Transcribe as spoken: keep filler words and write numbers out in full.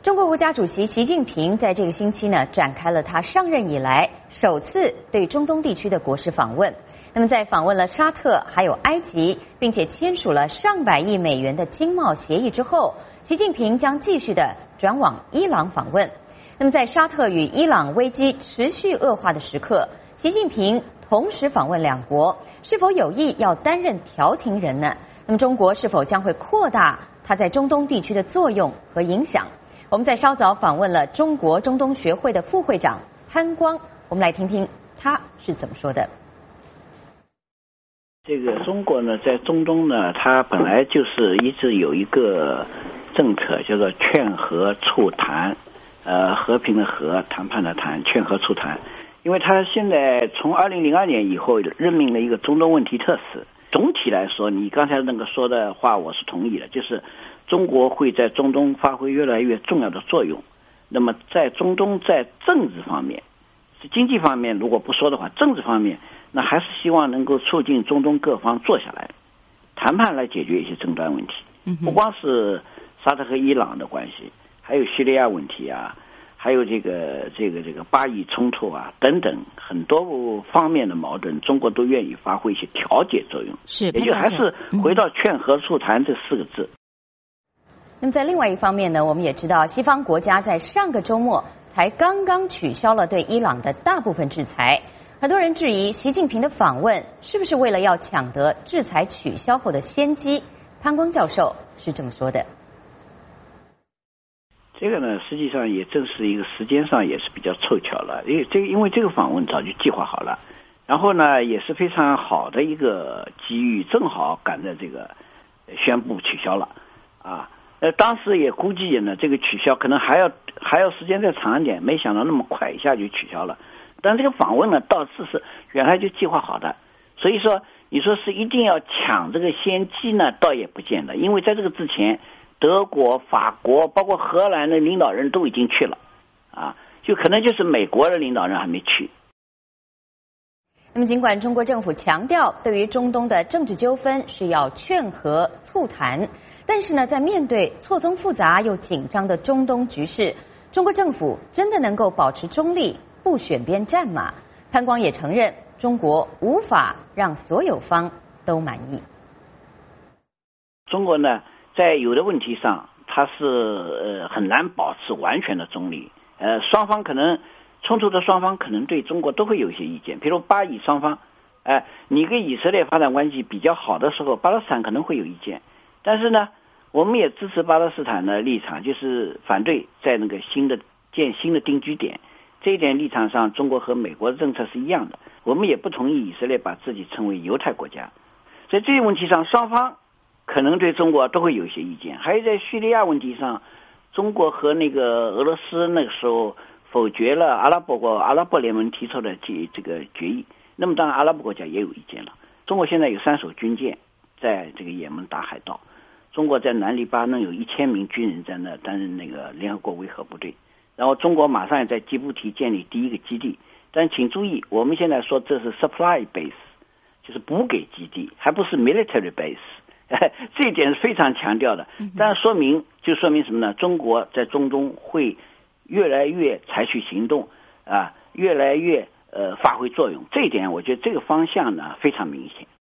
中国国家主席习近平在这个星期呢，展开了他上任以来首次对中东地区的国事访问。那么，在访问了沙特还有埃及，并且签署了上百亿美元的经贸协议之后，习近平将继续的转往伊朗访问。那么，在沙特与伊朗危机持续恶化的时刻，习近平同时访问两国，是否有意要担任调停人呢？那么，中国是否将会扩大它在中东地区的作用和影响？我们在稍早访问了中国中东学会的副会长潘光，我们来听听他是怎么说的。 这个中国呢，在中东呢，它本来就是一直有一个政策，叫做劝和促谈，呃，和平的和，谈判的谈，劝和促谈。因为它现在从二零零二年以后任命了一个中东问题特使。总体来说，你刚才那个说的话，我是同意的，就是中国会在中东发挥越来越重要的作用。那么在中东，在政治方面，经济方面如果不说的话，政治方面，那还是希望能够促进中东各方坐下来谈判，来解决一些争端问题。不光是沙特和伊朗的关系，还有叙利亚问题啊，还有这个这个这个巴以冲突啊等等很多方面的矛盾，中国都愿意发挥一些调解作用。 是， 也就还是回到劝和促谈这四个字。 那么在另外一方面呢，我们也知道西方国家在上个周末才刚刚取消了对伊朗的大部分制裁。很多人质疑习近平的访问是不是为了要抢得制裁取消后的先机。潘光教授是这么说的。 这个呢，实际上也正是一个时间上也是比较凑巧了，因为这个因为这个访问早就计划好了，然后呢也是非常好的一个机遇，正好赶在这个宣布取消了啊。呃，当时也估计呢，这个取消可能还要还要时间再长一点，没想到那么快一下就取消了。但这个访问呢，倒是是原来就计划好的，所以说你说是一定要抢这个先机呢，倒也不见得，因为在这个之前，德国、法国包括荷兰的领导人都已经去了，啊，就可能就是美国的领导人还没去。 那么，尽管中国政府强调对于中东的政治纠纷是要劝和促谈，但是呢，在面对错综复杂又紧张的中东局势，中国政府真的能够保持中立，不选边站吗？潘光也承认，中国无法让所有方都满意。 中国呢，在有的问题上，它是呃很难保持完全的中立。呃，双方可能冲突的双方可能对中国都会有一些意见，比如巴以双方，哎、呃，你跟以色列发展关系比较好的时候，巴勒斯坦可能会有意见，但是呢，我们也支持巴勒斯坦的立场，就是反对在那个新的建新的定居点。这一点立场上，中国和美国的政策是一样的，我们也不同意以色列把自己称为犹太国家。在这个问题上，双方可能对中国都会有一些意见。还有在叙利亚问题上，中国和那个俄罗斯那个时候否决了阿拉伯国阿拉伯联盟提出的这这个决议，那么当然阿拉伯国家也有意见了。中国现在有三艘军舰在这个也门打海盗，中国在南黎巴嫩有一千名军人在那担任那个联合国维和部队，然后中国马上也在吉布提建立第一个基地。但请注意，我们现在说这是 supply base， 就是补给基地，还不是 military base， 这一点是非常强调的。但说明就说明什么呢？中国在中东会越来越采取行动啊，越来越呃发挥作用。这一点我觉得这个方向呢非常明显。